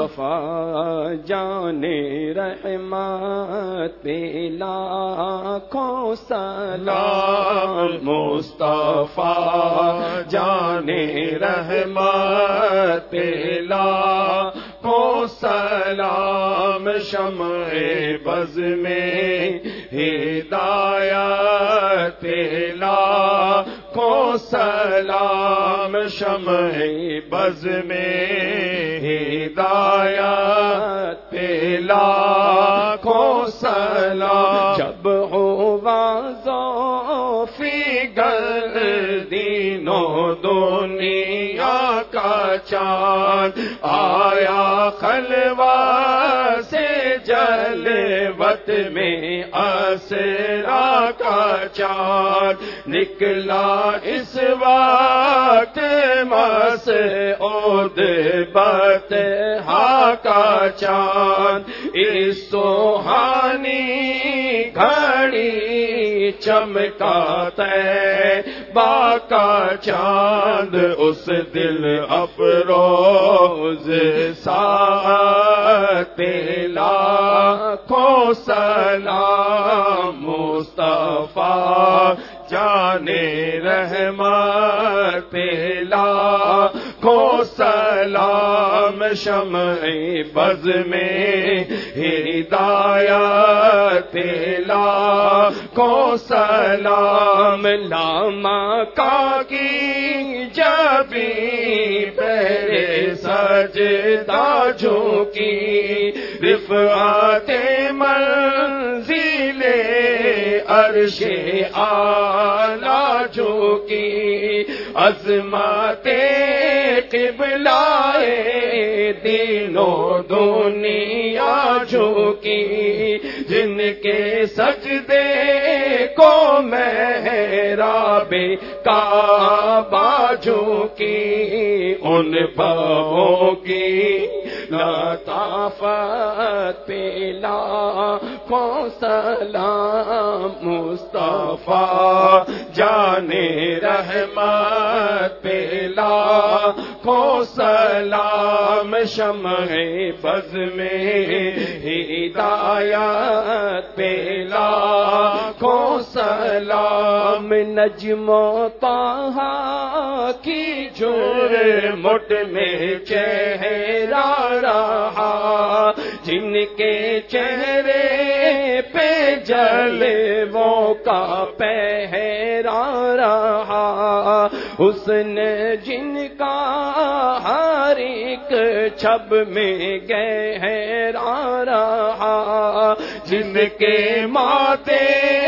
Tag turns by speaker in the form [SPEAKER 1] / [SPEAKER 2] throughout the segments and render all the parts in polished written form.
[SPEAKER 1] مصطفیٰ جان رحمت پہ لاکھوں سلام، مصطفیٰ جان رحمت پہ لاکھوں سلام، شمع بز میں ہدایت پہ لاکھوں سلام، شمع بز میں ہدایت پہ لاکھوں سلام، جب ہوا فی گردین و دنیا کا چاند، آیا خلوہ سے جلوت میں اسرا کا چاند، نکلا اس وقت مسعود بطحا کا چاند، اس سوہانی گھڑی چمکا طیبہ کا چاند، اس دل افروز ساعت پہ لاکھوں سلام، مصطفیٰ جان رحمت پہ لاکھوں سلام، شمع بز میں ہدایت پہ لاکھوں سلام، لاما کا کی جبی پہلے سجدہ جھکی، رفعت منزل عرش اعلیٰ جھکی، عظمت قبلہ دین و دنیا جھکی، جن کے سجدے کو محراب کعبہ جھکی، ان پاؤں کی لطافت پہ لاکھوں سلام، مصطفیٰ جان رحمت پہ لاکھوں سلام، شمع بز میں ہدایت پہ لاکھوں سلام، نجم و طہ کی جھرمٹ میں چہرہ رہا، جن کے چہرے پہ جلووں کا پہرا رہا، حسن جن کا ہر ایک چھب میں گہرا رہا، جن کے ماتے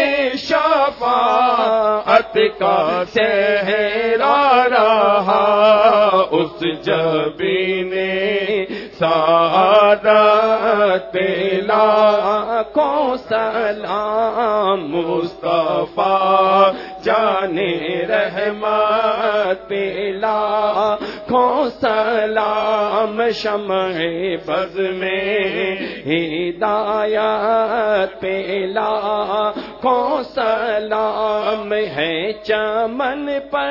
[SPEAKER 1] شفاعت کا صحرا رہا، اس جبین سعادت پہ لاکھوں سلام، مصطفیٰ جان رحمت پہ لاکھوں سلام، شمع بز میں ہدایت پہ لاکھوں سلام، ہے چمن پر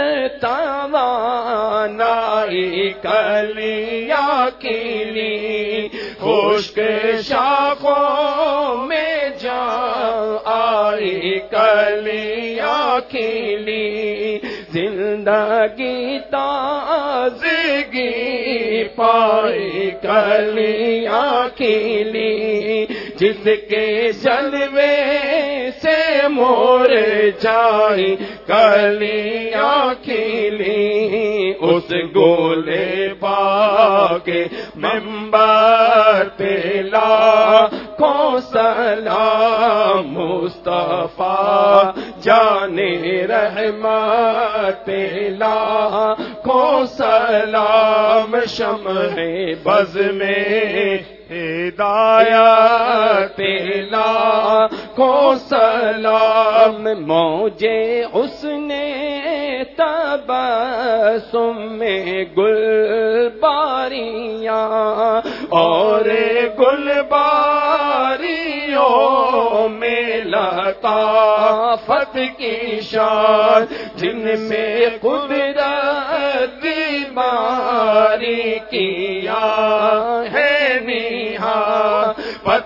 [SPEAKER 1] توانائی کلیاں کھلی، خشک شاخوں میں جان آئی کلیاں کھلی، زندگی تازگی پائی کلیاں کھلی، جس کے جلوے سے مرجھائی کلیاں کھلی، اس گولے پاک منبر پہ لاکھوں سلام، مصطفیٰ جان رحمت پہ لاکھوں سلام، شمع بز میں ہدایت پہ لاکھوں سلام، موجے حسن تبسم میں گل باریاں اور گل باریوں میں لطافت کی شان، جن میں قدرت بیماری کیا ہے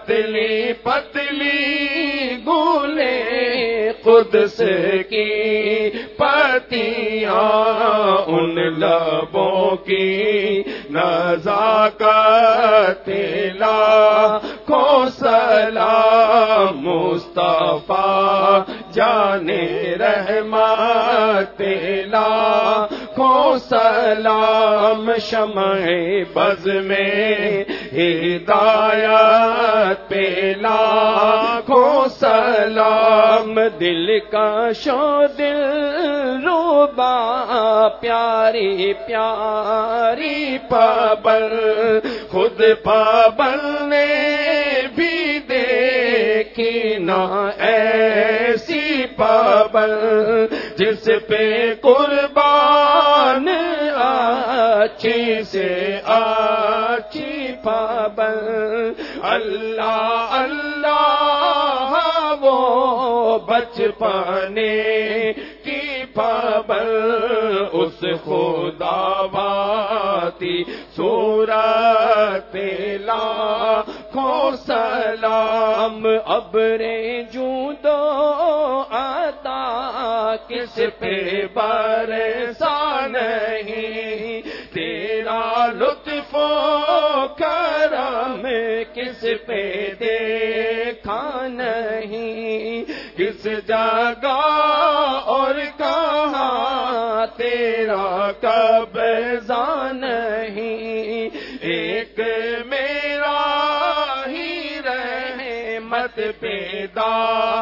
[SPEAKER 1] پتلی پتلی گولے قدس کی پتیاں، ان لبوں کی نزاکت لاکھوں سلام، مصطفیٰ جانے رحمت لاکھوں سلام، شمع بز میں ہدایت پہ لاکھوں سلام، دل کا شو دل روبا پیاری پیاری پابل، خود پابل نے بھی دیکھی نہ ایسی پابل، جس پہ قربان اچھی سے اچھی پابل، اللہ اللہ وہ بچپنے کی پابل، اس خدا باتی صورت لاکھوں سلام، ابرے جودو عطا کس پہ برسا نہیں، تیرا لطف و کرم کس پہ دیکھا نہیں، کس جگہ اور کہاں تیرا قبضہ نہیں، ایک میرا ہی رحمت پیدا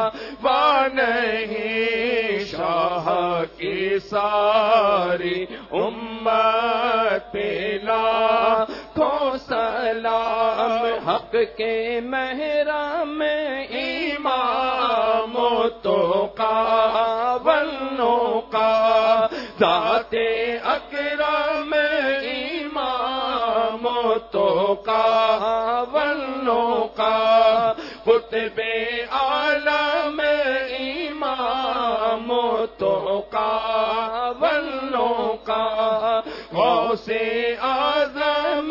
[SPEAKER 1] نہیں، شاہ کی ساری امت پہ لاکھوں سلام، حق کے محرم امام تو قابلوں کا، ذات اکرم امام تو قابلوں کا، قطب عالم امام تو قابلوں کا، غوث اعظم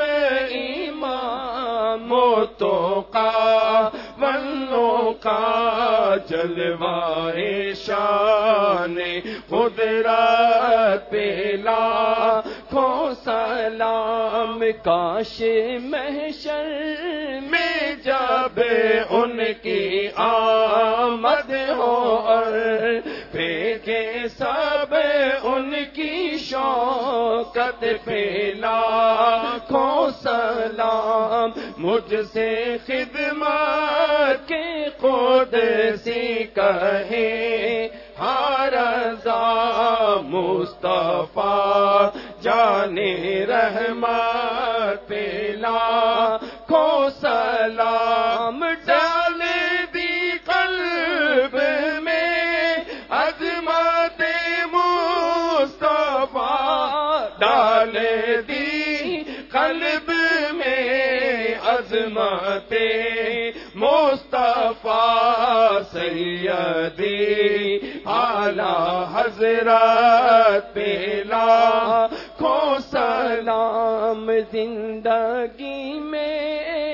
[SPEAKER 1] امام تو قابلوں کا، جلوائے شان قدرت پہ لاکھوں سلام، کاش محشر میں جب ان کی آمد ہو اور بھیجے سب ان کی شوکت پہ لاکھوں سلام، مجھ سے خدمت کے قدسی کہے ہر رضا، مصطفیٰ جانے رحمت پہ لاکھوں سلام، ڈال دی قلب میں عظمت مصطفیٰ، ڈال دی قلب میں عظمت مصطفیٰ، سیدی اعلی حضرت پہ لاکھوں سلام، زندگی میں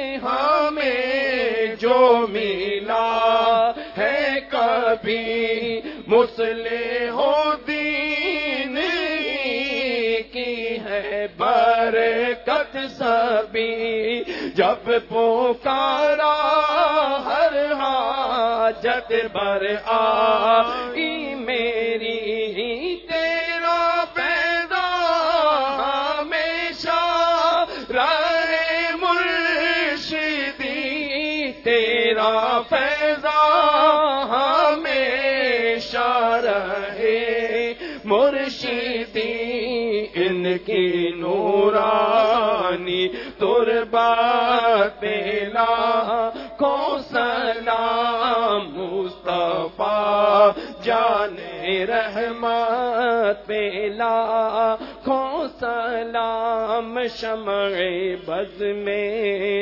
[SPEAKER 1] ہمیں جو ملا ہے کبھی مصلح و دین کی ہے برکت سبھی، جب پکارا ہر حاجت بر آئی میری، تیرا پیغام ہمیشہ رہے مرشدی، تیرا پیغام ہمیشہ رہے مرشدی، ان کی نورانی تربت پہ لاکھوں سلام، مصطفیٰ جانے رحمت پہ لاکھوں سلام، شمع بز میں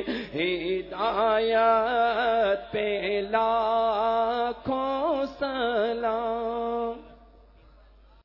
[SPEAKER 1] ہدایت پہ لاکھوں سلام۔